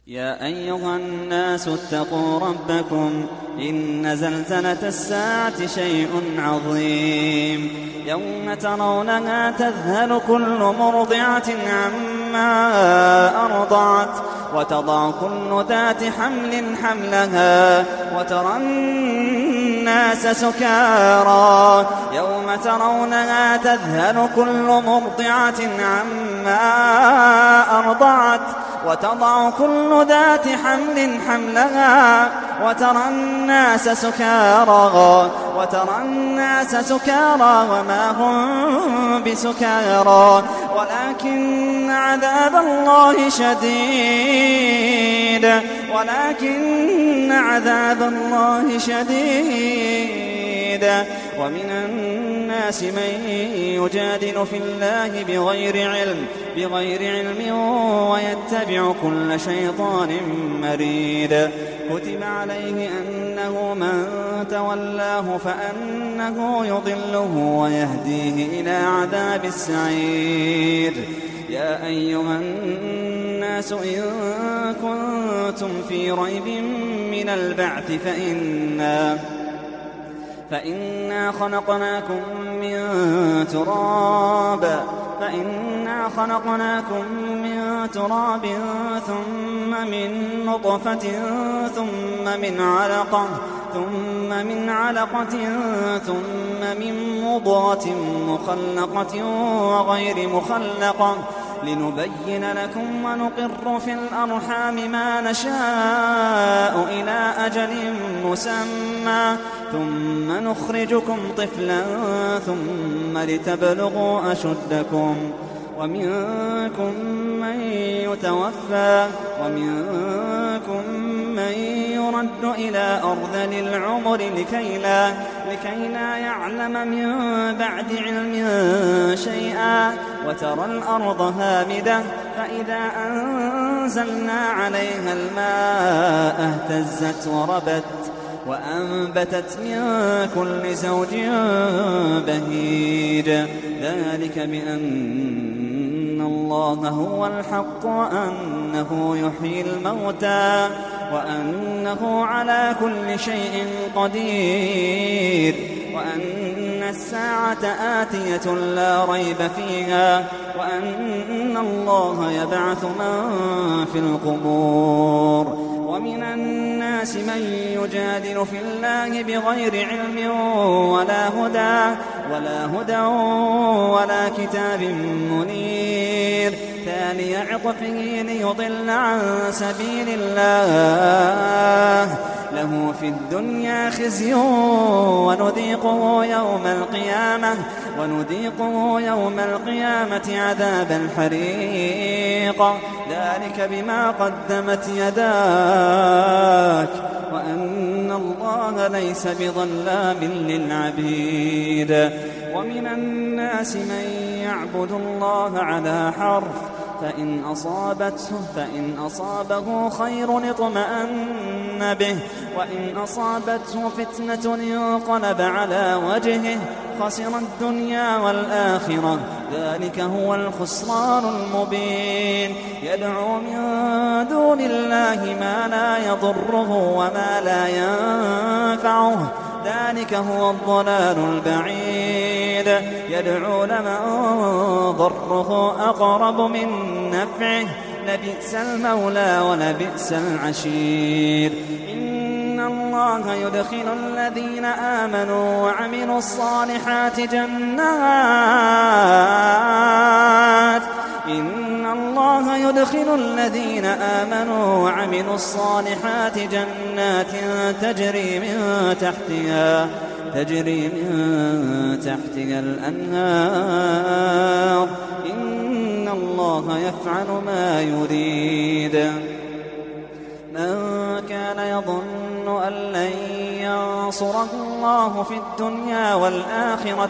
يا أيها الناس اتقوا ربكم إن زلزلة الساعة شيء عظيم يوم ترونها تذهل كل مرضعة عما أرضعت وتضع كل ذات حمل حملها وترى الناس سكارى يوم ترونها تذهل كل مرضعة عما أرضعت وتضع كل ذات حمل حملها وترى الناس سكارى وما هم بسكارى ولكن عذاب الله شديد ومن الناس من يجادل في الله بغير علم ويتبع كل شيطان مريد كتب عليه أنه من تولاه فأنه يضله ويهديه إلى عذاب السعير يا أيها الناس إن كنتم في ريب من البعث فإنا خلقناكم من تراب ثم من نطفة ثم من علقة ثم من مضغة مخلقة وغير مخلقة لنبين لكم ونقر في الأرحام ما نشاء إلى أجل مسمى ثم نخرجكم طفلا ثم لتبلغوا أشدكم ومنكم من يتوفى ومنكم من يرد إلى أرذل العمر لكي لا يعلم من بعد علم شيئا وترى الأرض هامدة فإذا أنزلنا عليها الماء اهتزت وربت وأنبتت من كل زوج بهيج ذلك بأن الله هو الحق وأنه يحيي الموتى وأنه على كل شيء قدير وأن الساعة آتية لا ريب فيها وأن الله يبعث من في القبور ومن الناس من يجادل في الله بغير علم ولا هدى ولا كتاب منير ثاني عطفه ليضل عن سبيل الله له في الدنيا خزي ونذيقه يوم القيامة عذاب الحريق ذلك بما قدمت يداك وأن الله ليس بظلام للعبيد ومن الناس من يعبد الله على حرف فإن أصابه خير اطمأن به وإن أصابته فتنة انقلب على وجهه خسر الدنيا والآخرة ذلك هو الخسران المبين يدعو من دون الله ما لا يضره وما لا ينفعه ذلك هو الضلال البعيد يدعو لمن ضره أقرب من نفعه لبئس المولى ولبئس العشير إن الله يدخل الذين آمنوا وعملوا الصالحات جنات تجري من تحتها الأنهار إن الله يفعل ما يريد من كان يظن أن لن ينصره الله في الدنيا والآخرة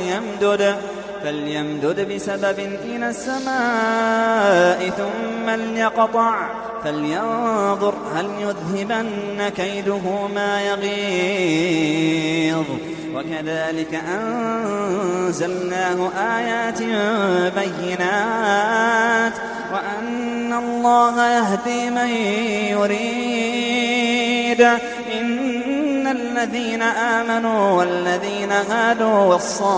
فليمدد بسبب إلى السماء ثم ليقطع فلينظر هل يذهبن كيده ما يغيظ وكذلك أنزلناه آيات بينات وأن أن الله يهدي من يريد. إن الذين آمنوا والذين هادوا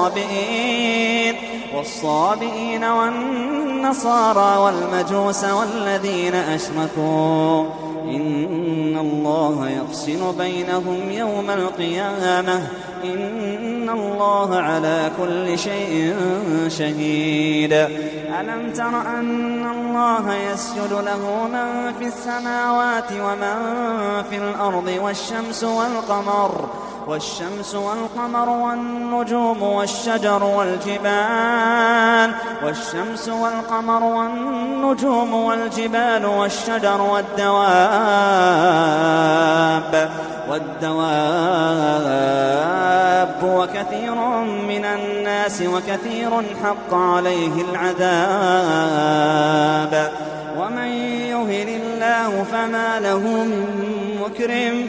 والصابئين والنصارى والمجوس والذين أشركوا إن الله يفصل بينهم يوم القيامة إن الله على كل شيء شهيد. ألم تر أن الله يسجد له من في السماوات ومن في الأرض والشمس والقمر والنجوم والشجر والجبال والشجر والدواب وكثير من الناس وكثير حق عليه العذاب. ومن يهن الله فما له من مكرم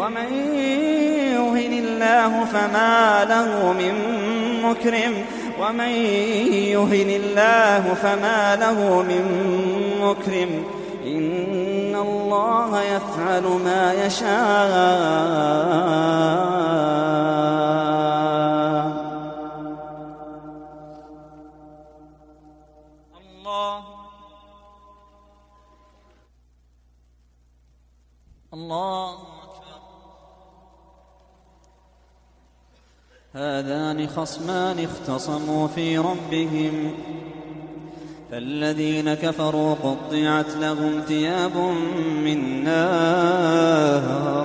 إن الله يفعل ما يشاء. الله هذان خصمان اختصموا في ربهم فالذين كفروا قطعت لهم ثياب من نار.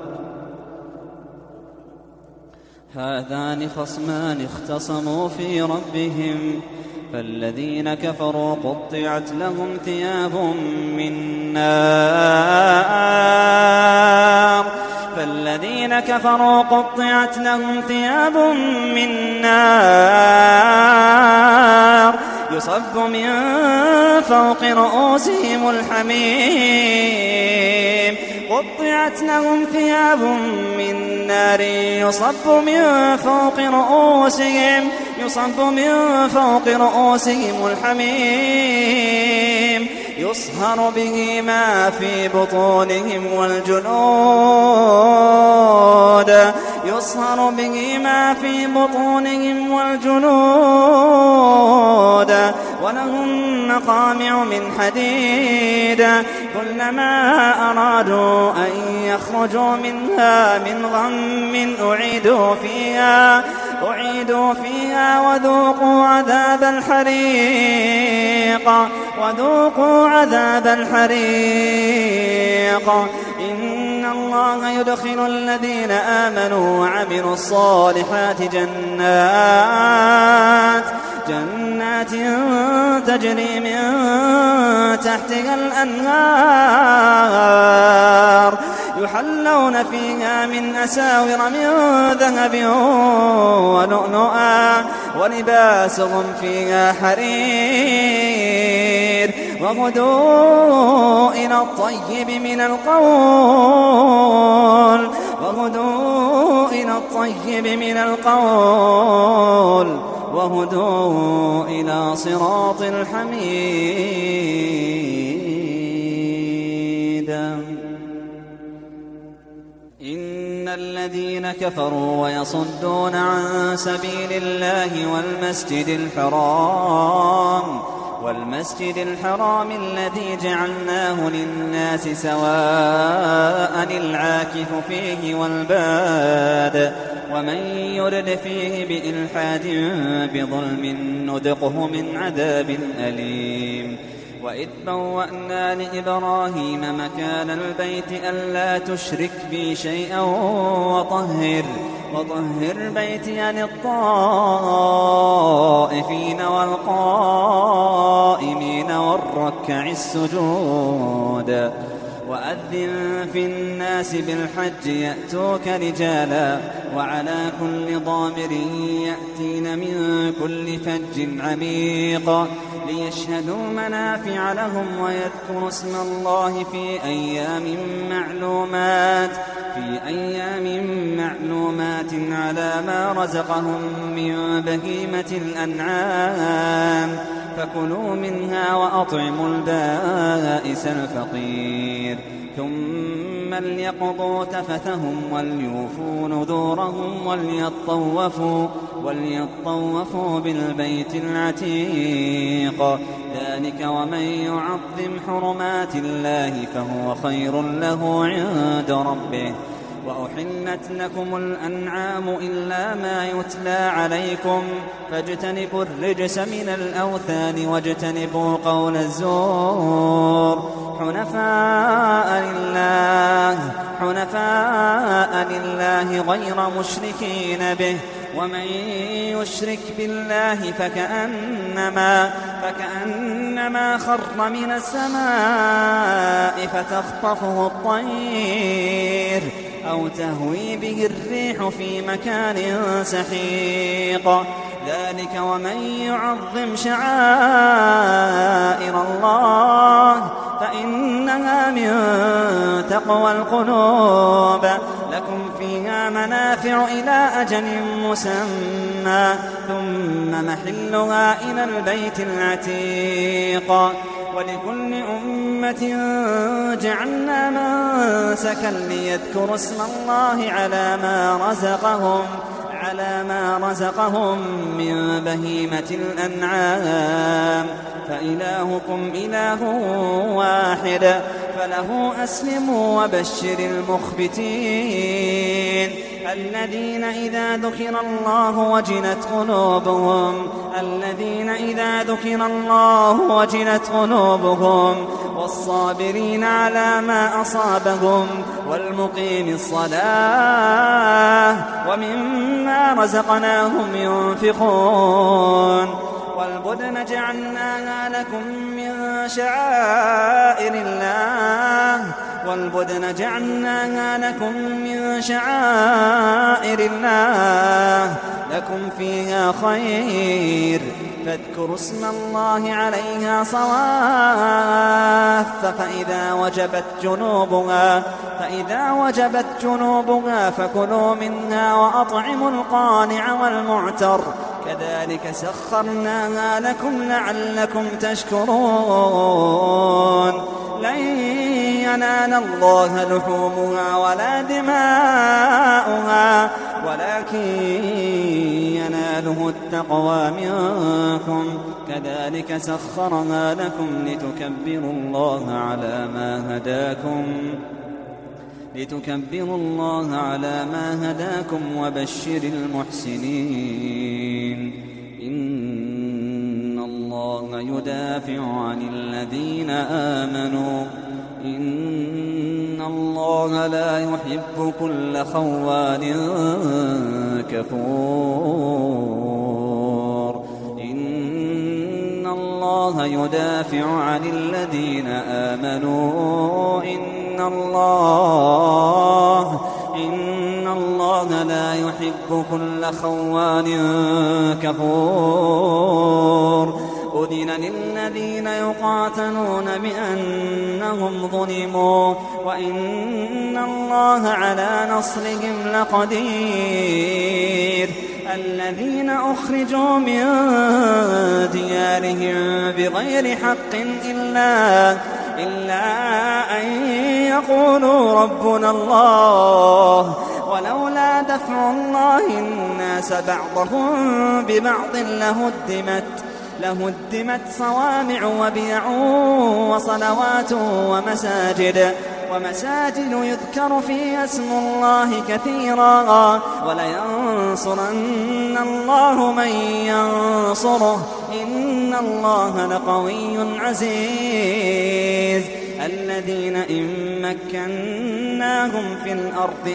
هذان خصمان اختصموا في ربهم فالذين كفروا قطعت لهم ثياب من نار. فالذين كفروا قطعت لهم ثياب من نار يصب من فوق رؤوسهم الحميم. قطعت لهم ثياب من نار يصب من فوق رؤوسهم الحميم يصهر به ما في بطونهم والجلود ولهم مقامع من حديد. كلما أرادوا أن يخرجوا منها من غم أعيدوا فيها وذوقوا عذاب الحريق. إن الله يدخل الذين آمنوا وعملوا الصالحات جنات تجري من تحتها الأنهار يحلون فيها من أساور من ذهب ولؤلؤا ولباسهم فيها حرير. وهدوا إلى الطيب من القول وهدوا إلى صراط الحميد. إن الذين كفروا ويصدون عن سبيل الله والمسجد الحرام الذي جعلناه للناس سواء العاكف فيه والباد ومن يرد فيه بإلحاد بظلم نذقه من عذاب أليم. وإذ بوأنا لإبراهيم مكان البيت ألا تشرك بي شيئا وطهر بيتي للطائفين والقائمين والركع السجود. وأذن في الناس بالحج يأتوك رجالا وعلى كل ضامر يأتين من كل فج عميق ليشهدوا منافع لهم ويذكروا اسم الله في أيام معلومات على ما رزقهم من بهيمة الأنعام فكلوا منها وأطعموا البائس الفقير ثم ليقضوا تفثهم وليوفوا نذورهم وليطوفوا بالبيت العتيق ذلك ومن يعظم حرمات الله فهو خير له عند ربه وأحلت لكم الأنعام إلا ما يتلى عليكم فاجتنبوا الرجس من الأوثان واجتنبوا قول الزور حنفاء لله غير مشركين به ومن يشرك بالله فكأنما خر من السماء فتخطفه الطير أو تهوي به الريح في مكان سحيق ذلك ومن يعظم شعائر الله فإنها من تقوى القلوب لكم فيها منافع إلى أجل مسمى ثم محلها إلى البيت العتيق ولكل أمة جعلنا منسكا ليذكروا اسم الله على ما رزقهم من بهيمة الأنعام فإلهكم إله واحد فله أسلموا وبشر المخبتين الذين إذا ذكر الله وجلت قلوبهم والصابرين على ما أصابهم والمقيم الصلاة ومما رزقناهم ينفقون والبدن جعلناها لكم من شعائر الله لكم فيها خير فاذكروا اسم الله عليها صواف فإذا وجبت جنوبها فكلوا منها وأطعموا القانع والمعتر كذلك سخرناها لكم لعلكم تشكرون لن ينال الله لحومها ولا دماؤها ولكن يناله التقوى منكم كذلك سخرها لكم لتكبروا الله على ما هداكم وبشر المحسنين إن الله يدافع عن الذين آمنوا إن الله لا يحب كل خوان كفور إن الله يدافع عن الذين آمنوا إن الله لا يحب كل خوان كفور أذن للذين يقاتلون بأنهم ظلموا وإن الله على نصرهم لقدير الذين أخرجوا من ديارهم بغير حق إلا أن يقولوا ربنا الله ولولا دفع الله الناس بعضهم ببعض لهدمت صوامع وبيع وصلوات ومساجد يذكر فيها اسم الله كثيرا ولينصرن الله من ينصره إن الله لقوي عزيز الذين إن مكناهم في الأرض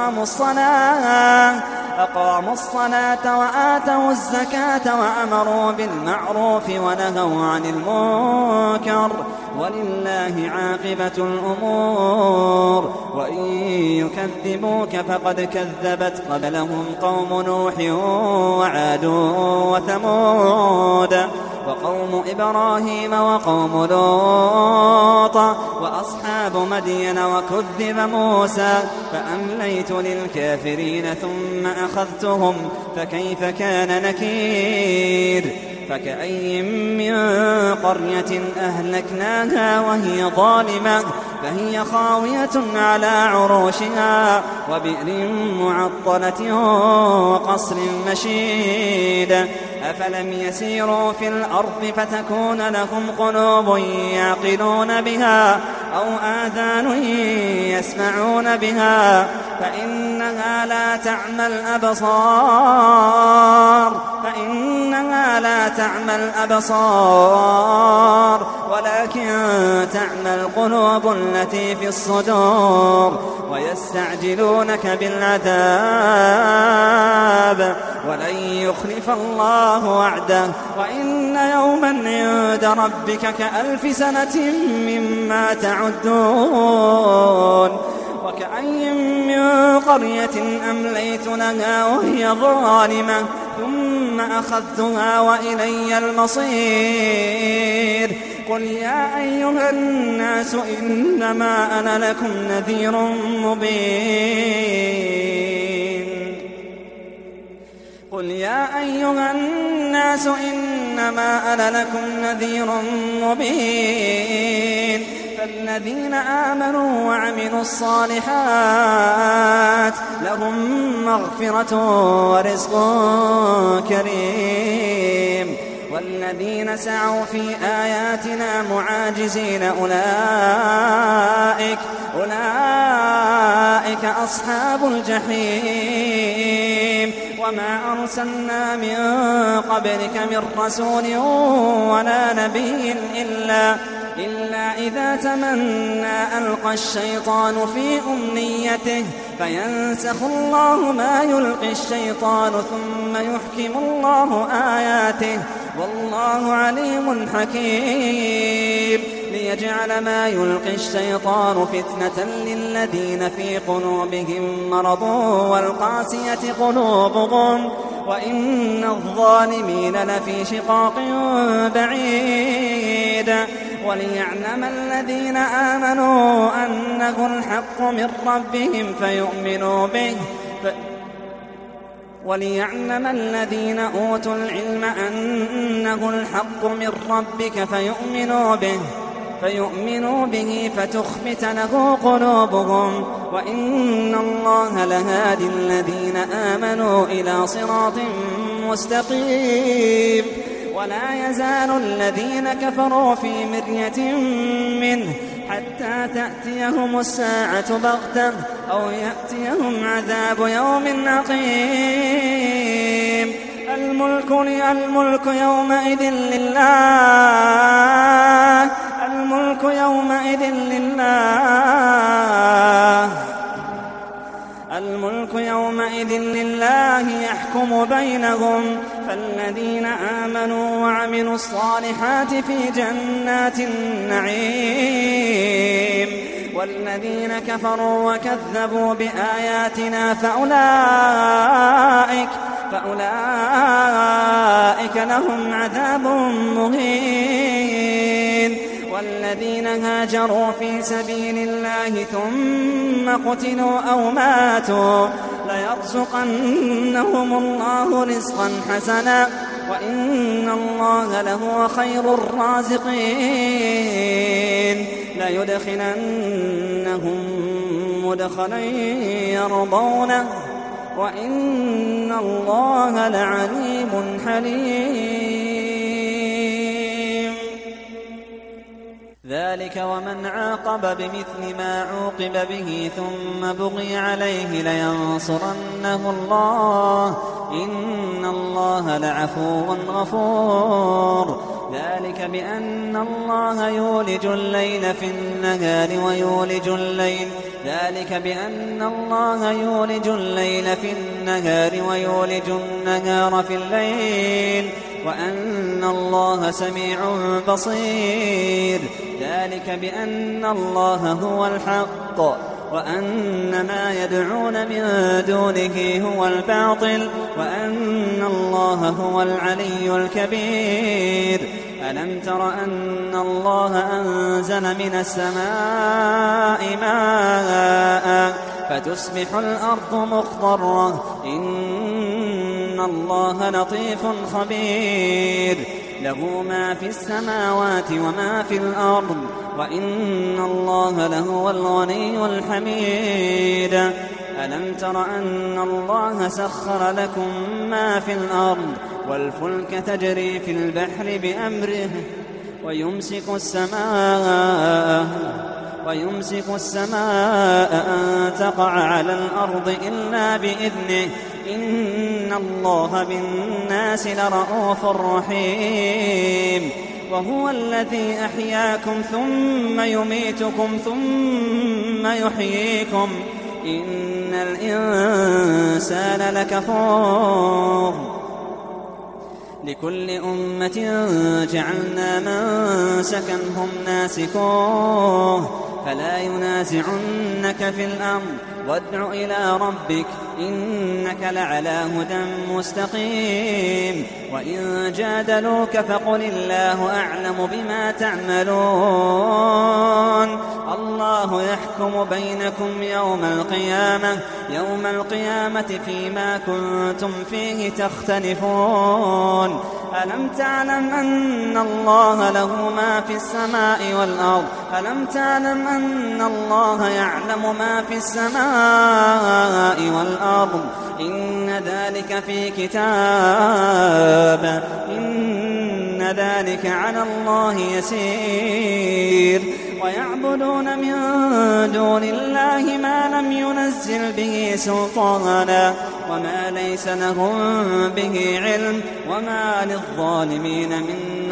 أقاموا الصلاة وآتوا الزكاة وأمروا بالمعروف ونهوا عن المنكر ولله عاقبة الأمور وإن يكذبوك فقد كذبت قبلهم قوم نوح وعاد وثمود وقوم إبراهيم وقوم لوط وأصحاب مدين وكذب موسى فأمليت للكافرين ثم أخذتهم فكيف كان نكير فكأي من قرية أهلكناها وهي ظالمة فهي خاوية على عروشها وبئر معطلة وقصر مشيد أفلم يسيروا في الأرض فتكون لهم قلوب يعقلون بها أو آذان يسمعون بها فإنها لا تعمى الأبصار ولكن تعمى القلوب التي في الصدور ويستعجلونك بالعذاب ولن يخلف الله وعده وإن يوما عند ربك كألف سنة مما تعدون وكأي من قرية أمليت لها وهي ظالمة ثم أخذتها وإلي المصير قل يا أيها الناس إنما أنا لكم نذير مبين قل يا أيها الناس إنما أنا لكم نذير مبين فالذين آمنوا وعملوا الصالحات لهم مغفرة ورزق كريم والذين سعوا في آياتنا معاجزين أولئك أصحاب الجحيم وما أرسلنا من قبلك من رسول ولا نبي إلا إذا تمنى ألقى الشيطان في أمنيته فينسخ الله ما يلقي الشيطان ثم يحكم الله آياته والله عليم حكيم ليجعل ما يلقي الشيطان فتنة للذين في قلوبهم مرض والقاسية قلوبهم وإن الظالمين لفي شقاق بعيد وليعلم الذين آمنوا أنه الحق من ربهم فيؤمنوا به وليعلم الذين أوتوا العلم أنه الحق من ربك فيؤمنوا به فتخبت له قلوبهم وإن الله لهادي الذين آمنوا إلى صراط مستقيم ولا يزال الذين كفروا في مرية منه حتى تأتيهم الساعة بغتة أو يأتيهم عذاب يوم عقيم الملك يومئذ لله يحكم بينهم فالذين آمنوا وعملوا الصالحات في جنات النعيم والذين كفروا وكذبوا بآياتنا فأولئك لهم عذاب مهين والذين هاجروا في سبيل الله ثم قتلوا أو ماتوا ليرزقنهم الله رزقا حسنا وإن الله لهو خير الرازقين ليدخلنهم مدخلا يرضونه وإن الله لعليم حليم ذلك ومن عاقب بمثل ما عوقب به ثم بغي عليه لينصرنه الله إن الله لعفو غفور ذلك بأن الله يولج الليل في النهار ويولج النهار في الليل وأن الله سميع بصير ذلك بأن الله هو الحق وأن ما يدعون من دونه هو الباطل وأن الله هو العلي الكبير ألم تر أن الله أنزل من السماء ماء فتصبح الأرض مخضرة إن الله لطيف خبير له ما في السماوات وما في الأرض وإن الله لهو الغني الحميد ألم تر أن الله سخر لكم ما في الأرض والفلك تجري في البحر بأمره ويمسك السماء أن تقع على الأرض إلا بإذنه إن الله بالناس لرءوف رحيم وهو الذي أحياكم ثم يميتكم ثم يحييكم إن الإنسان لكفور لكل أمة جعلنا منسكا هم ناسكوه فلا ينازعنك في الأمر وادع إلى ربك إنك لعلى هدى مستقيم وإن جادلوك فقل الله أعلم بما تعملون الله يحكم بينكم يوم القيامة فيما كنتم فيه تختلفون ألم تعلم أن الله له ما في السماء والأرض ألم تعلم أن الله يعلم ما في السماء والأرض إن ذلك في كتاب إن ذلك على الله يسير ويعبدون من دون الله ما لم ينزل به سلطانا وما ليس لهم به علم وما للظالمين من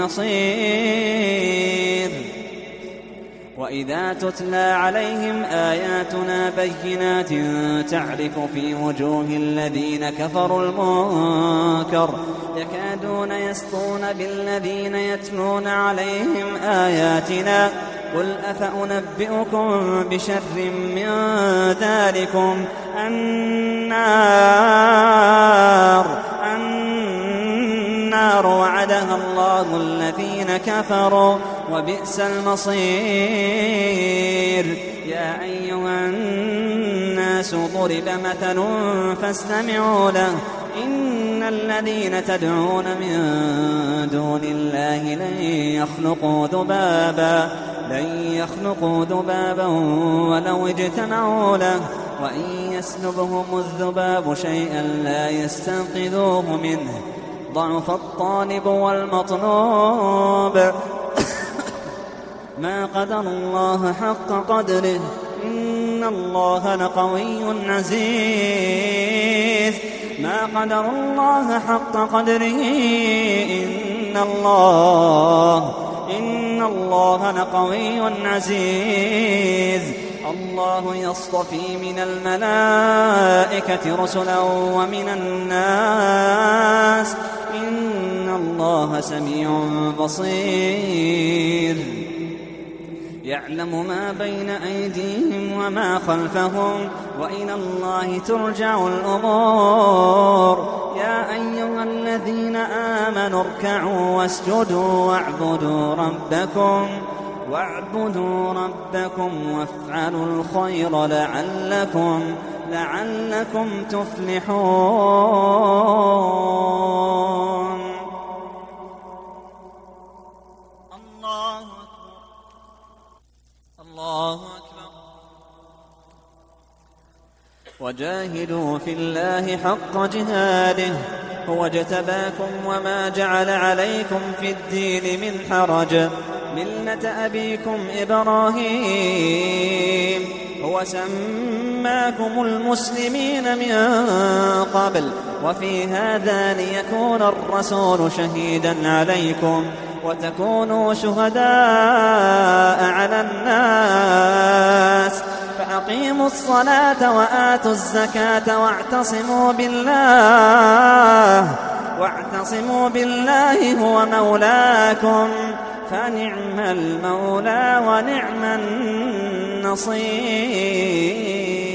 نصير وإذا تتلى عليهم آياتنا بينات تعرف في وجوه الذين كفروا المنكر يكادون يسطون بالذين يتلون عليهم آياتنا قل أفأنبئكم بشر من ذلكم النار وعدها الله الذين كفروا وبئس المصير يا أيها الناس ضرب مثل فاستمعوا له إن الذين تدعون من دون الله لن يخلقوا ذبابا ولو اجتمعوا له وإن يسلبهم الذباب شيئا لا يستنقذوه منه ضعف الطالب والمطلوب ما قدر الله حق قدره إن الله لقوي عزيز ما قدر الله حق قدره إن الله لقوي عزيز الله يصطفي من الملائكة رسلا ومن الناس إن الله سميع بصير يعلم ما بين أيديهم وما خلفهم وإلى الله ترجع الأمور يا أيها الذين آمنوا اركعوا واسجدوا واعبدوا ربكم وافعلوا الخير لعلكم تفلحون الله أكبر وجاهدوا في الله حق جهاده هو اجتباكم وما جعل عليكم في الدين من حرج ملة أبيكم إبراهيم هو سماكم المسلمين من قبل وفي هذا ليكون الرسول شهيدا عليكم وتكونوا شهداء على الناس فأقيموا الصلاة وآتوا الزكاة واعتصموا بالله هو مولاكم فنعم المولى ونعم النصير